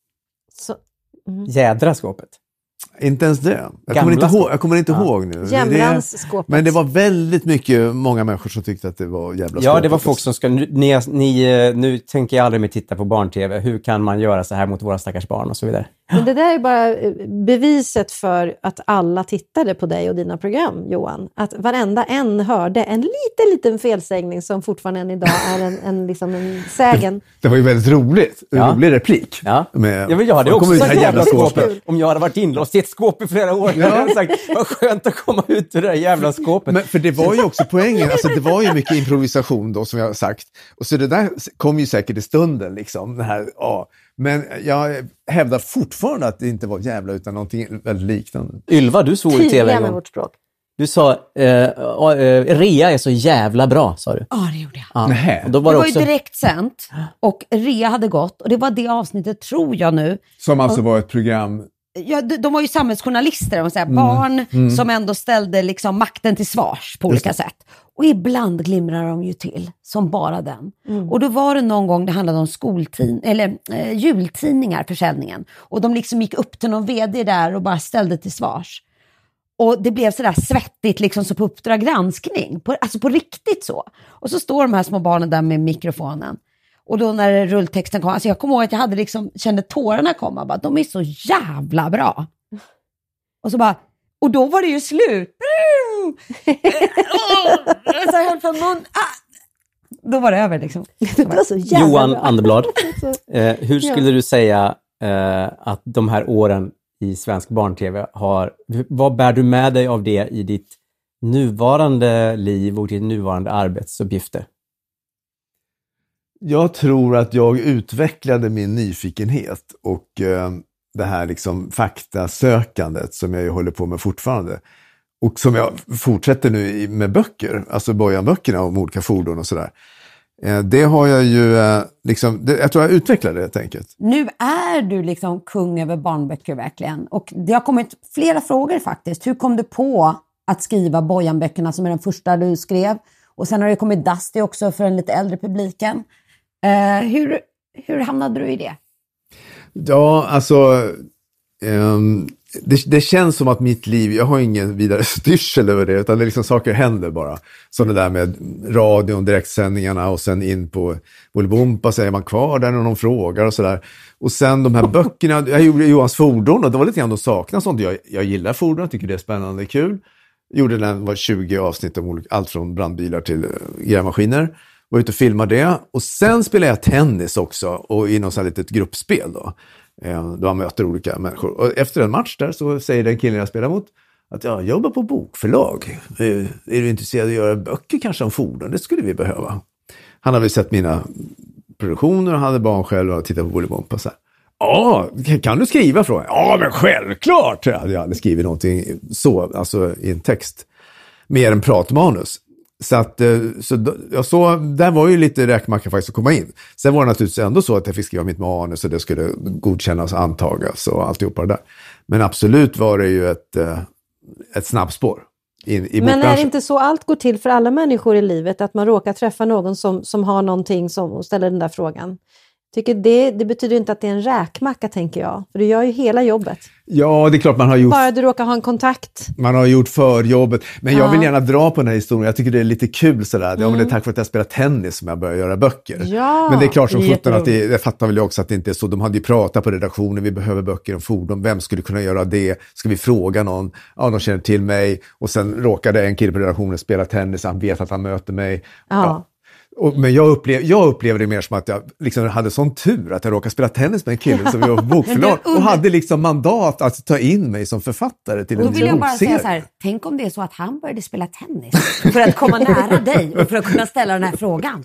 Jädra skåpet. Inte ens det. Jag kommer inte ihåg nu. Jämrans skåpet. Men det var väldigt många människor som tyckte att det var jävla skåpet. Ja, det var folk som ska... Nu tänker jag aldrig mer titta på barn-tv. Hur kan man göra så här mot våra stackars barn och så vidare? Men det där är bara beviset för att alla tittade på dig och dina program, Johan. Att varenda en hörde en liten felsägning som fortfarande än idag är en sägen. Det var ju väldigt roligt. En rolig replik. Ja. Med, jag hade också sagt jävla skåpet. Om jag hade varit inlåst i ett skåp i flera år. Jag hade sagt, vad skönt att komma ut ur det där jävla skåpet. Men för det var ju också poängen. Alltså, det var ju mycket improvisation då, som jag har sagt. Och så det där kom ju säkert i stunden. Liksom, det här, ja. Men jag hävdar fortfarande att det inte var jävla utan någonting väldigt liknande. Ylva, du svor i tv en gång. Vårt språk. Du sa, Rea är så jävla bra, sa du. Ja, det gjorde jag. Ja. Och då det var också... ju direkt sänt och Rea hade gått och det var det avsnittet, tror jag nu. Som alltså var ett program... Ja, de var ju samhällsjournalister, man säger, barn som ändå ställde liksom makten till svars på olika sätt. Och ibland glimrar de ju till, som bara den. Och då var det någon gång det handlade om jultidningar, försäljningen. Och de liksom gick upp till någon vd där och bara ställde till svars. Och det blev sådär svettigt liksom, så på Uppdrag granskning. Alltså på riktigt så. Och så står de här små barnen där med mikrofonen. Och då när rulltexten kom, alltså jag kommer ihåg att jag hade liksom, kände tårarna komma. Bara, de är så jävla bra. Och så bara, och då var det ju slut. Så jag höll för mun. Då var det över liksom. Det var så jävla Johan bra. Anderblad, hur skulle du säga att de här åren i svensk barn-tv vad bär du med dig av det i ditt nuvarande liv och ditt nuvarande arbetsuppgifter? Jag tror att jag utvecklade min nyfikenhet och det här liksom faktasökandet som jag ju håller på med fortfarande. Och som jag fortsätter nu med böcker, alltså Bojan-böckerna om olika fordon och sådär. Det har jag ju jag tror jag utvecklade det helt enkelt. Nu är du liksom kung över barnböcker verkligen. Och det har kommit flera frågor faktiskt. Hur kom du på att skriva Bojan-böckerna som är den första du skrev? Och sen har det kommit Dusty också för den lite äldre publiken. Hur hamnade du i det? Ja, alltså... Det känns som att mitt liv, jag har ingen vidare styrsel över det, utan det är liksom saker händer bara. Som det där med radion, direktsändningarna och sen in på Bolibompa, så är man kvar där när någon frågar och sådär. Och sen de här böckerna, jag gjorde Johans fordon och det var lite grann att sakna sånt. Jag gillar fordon, jag tycker det är spännande och kul. Gjorde den, var 20 avsnitt om allt från brandbilar till grävmaskiner. Var ute och filmade det. Och sen spelade jag tennis också och i något så här litet gruppspel då. Då man möter olika människor. Och efter en match där så säger den killen jag spelar mot att jag jobbar på bokförlag. Är du intresserad av att göra böcker kanske om fordon? Det skulle vi behöva. Han hade sett mina produktioner och hade barn själv och tittat på Bolibompa så här. Ja, kan du skriva frågan? Ja, men självklart! Jag hade aldrig skrivit någonting så, alltså i en text. Mer än pratmanus. Så där var ju lite räkmacka faktiskt att komma in. Sen var det naturligtvis ändå så att jag fick skriva mitt manus och det skulle godkännas och antagas och alltihopa det där. Men absolut var det ju ett snabbspår i Men bokbranschen. är det inte så allt går till för alla människor i livet? Att man råkar träffa någon som har någonting och ställer den där frågan? Tycker det betyder inte att det är en räkmacka, tänker jag. För du gör ju hela jobbet. Ja, det är klart man har gjort... Bara du råkar ha en kontakt. Man har gjort förjobbet. Men jag vill gärna dra på den här historien. Jag tycker det är lite kul sådär. Ja, men det är tack för att jag spelar tennis som jag börjar göra böcker. Ja, men det är klart som sjutton att jätteroligt. det fattar väl jag också att det inte är så. De hade ju pratat på redaktionen. Vi behöver böcker om fordon. Vem skulle kunna göra det? Ska vi fråga någon? Ja, de känner till mig. Och sen råkade en kille på redaktionen spela tennis. Han vet att han möter mig. Ja. Men jag upplevde det mer som att jag liksom hade sån tur att jag råkade spela tennis med en kille som var bokförlag och hade liksom mandat att ta in mig som författare till en bokserie. Då vill jag bara säga så här, tänk om det är så att han började spela tennis för att komma nära dig och för att kunna ställa den här frågan.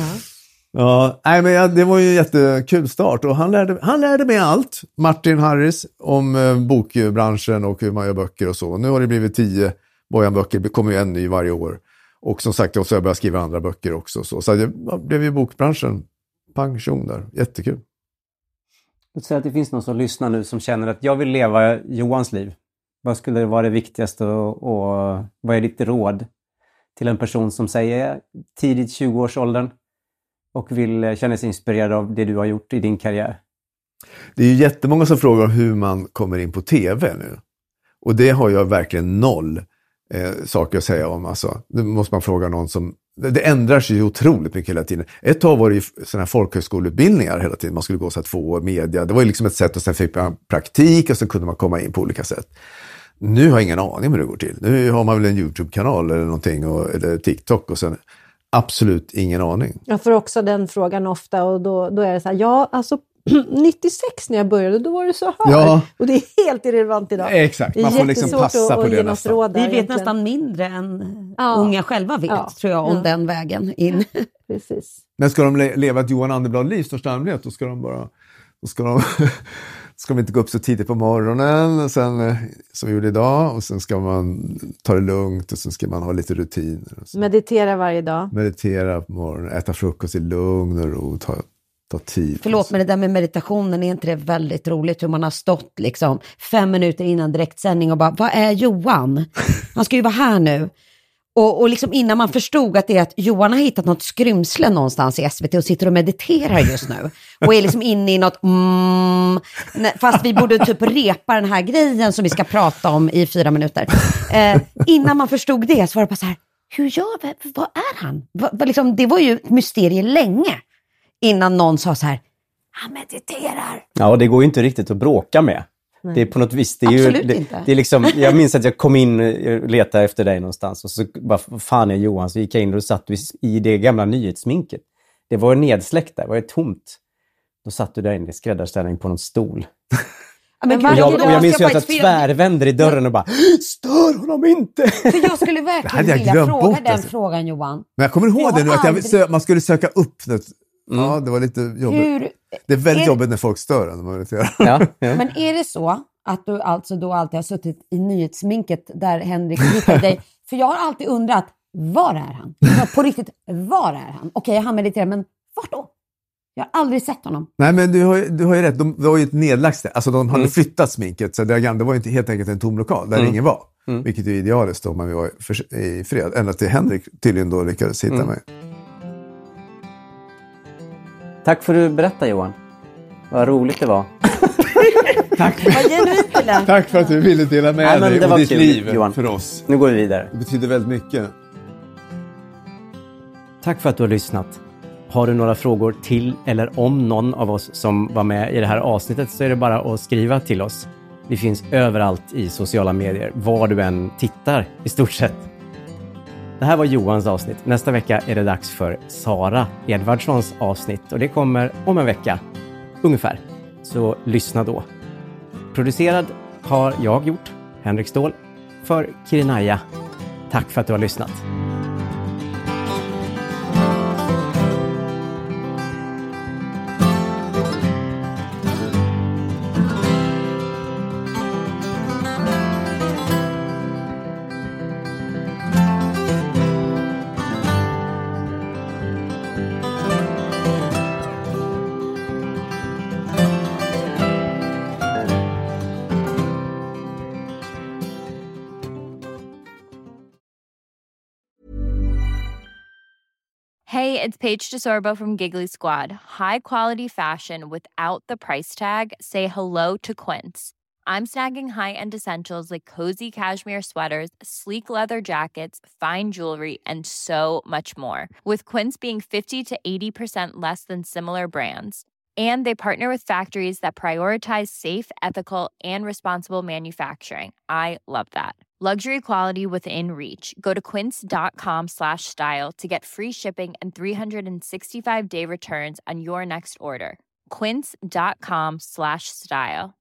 Ja, nej, men det var ju en jättekul start och han lärde mig allt, Martin Harris, om bokbranschen och hur man gör böcker och så. Nu har det blivit 10 Bojan-böcker, det kommer ju en ny varje år. Och som sagt, jag har börjat skriva andra böcker också. Så det blev ju bokbranschen. Pension där. Jättekul. Låt säga att det finns någon som lyssnar nu som känner att jag vill leva Johans liv. Vad skulle vara det viktigaste och vad är ditt råd till en person som säger tidigt 20-årsåldern och vill känna sig inspirerad av det du har gjort i din karriär? Det är ju jättemånga som frågar hur man kommer in på tv nu. Och det har jag verkligen noll saker att säga om. Alltså, nu måste man fråga någon som det ändrar sig ju otroligt mycket hela tiden. Ett tag var det ju sådana här folkhögskoleutbildningar hela tiden. Man skulle gå så här 2 år media. Det var ju liksom ett sätt, och sen fick man praktik och så kunde man komma in på olika sätt. Nu har jag ingen aning hur det går till. Nu har man väl en YouTube-kanal eller någonting, eller TikTok, och sen absolut ingen aning. Jag får också den frågan ofta, och då är det så här, ja alltså 96 när jag började, då var det så här. Ja. Och det är helt irrelevant idag. Exakt, man får liksom passa på det nästan. Vi vet nästan mindre än unga själva vet, tror jag, om den vägen in. Precis. Men ska de leva ett Johan Anderblad-liv största allmänhet, då ska de inte gå upp så tidigt på morgonen och sen, som vi gjorde idag, och sen ska man ta det lugnt och sen ska man ha lite rutiner. Meditera varje dag. Meditera på morgonen, äta frukost i lugn och ro, ta tid. Förlåt, men det där med meditationen, är inte det väldigt roligt hur man har stått liksom 5 minuter innan direktsändning och bara, vad är Johan? Han ska ju vara här nu. Och liksom innan man förstod att det är att Johan har hittat något skrymsle någonstans i SVT och sitter och mediterar just nu. Och är liksom inne i något fast vi borde typ repa den här grejen som vi ska prata om i 4 minuter. Innan man förstod det så var det bara så här, hur gör vi? Vad är han? Liksom, det var ju ett mysterie länge innan någon sa så här, han mediterar. Ja, och det går ju inte riktigt att bråka med. Nej. Det är på något vis, det är absolut ju, inte. Det är liksom, jag minns att jag kom in och letade efter dig någonstans och så bara, vad fan är Johan? Så gick jag in och satt i det gamla nyhetsminket. Det var nedsläckt där, det var tomt. Då satt du där inne i skräddarställning på någon stol. Men jag minns ju att jag tvärvänder i dörren och bara, stör honom inte! För jag skulle verkligen vilja fråga den frågan, Johan. Men jag kommer ihåg det nu, att man skulle söka upp det. Ja, det var lite jobbigt. Det är väldigt jobbigt när folk stör en. Ja. Men är det så att du alltså då alltid har suttit i nyhetsminket där Henrik hittade dig? För jag har alltid undrat, var är han? På riktigt, var är han? Okej, han mediterar, men vart då? Jag har aldrig sett honom. Nej, men du har ju rätt. Det var ju ett nedlagt ställe. Alltså de hade flyttat sminket. Så det var ju inte helt enkelt en tom lokal där ingen var. Vilket är idealiskt om man var i fred. Ända till Henrik tydligen då lyckades hitta mig. Tack för att du berättade, Johan. Vad roligt det var. Tack för att du ville dela med dig och ditt liv, Johan, för oss. Nu går vi vidare. Det betyder väldigt mycket. Tack för att du har lyssnat. Har du några frågor till eller om någon av oss som var med i det här avsnittet, så är det bara att skriva till oss. Vi finns överallt i sociala medier, var du än tittar i stort sett. Det här var Johans avsnitt. Nästa vecka är det dags för Sara Edvardssons avsnitt. Och det kommer om en vecka, ungefär. Så lyssna då. Producerad har jag gjort, Henrik Ståhl, för Kirinaya. Tack för att du har lyssnat. Hey, it's Paige DeSorbo from Giggly Squad. High quality fashion without the price tag. Say hello to Quince. I'm snagging high-end essentials like cozy cashmere sweaters, sleek leather jackets, fine jewelry, and so much more. With Quince being 50 to 80% less than similar brands. And they partner with factories that prioritize safe, ethical, and responsible manufacturing. I love that. Luxury quality within reach. Go to quince.com/style to get free shipping and 365-day returns on your next order. Quince.com/style.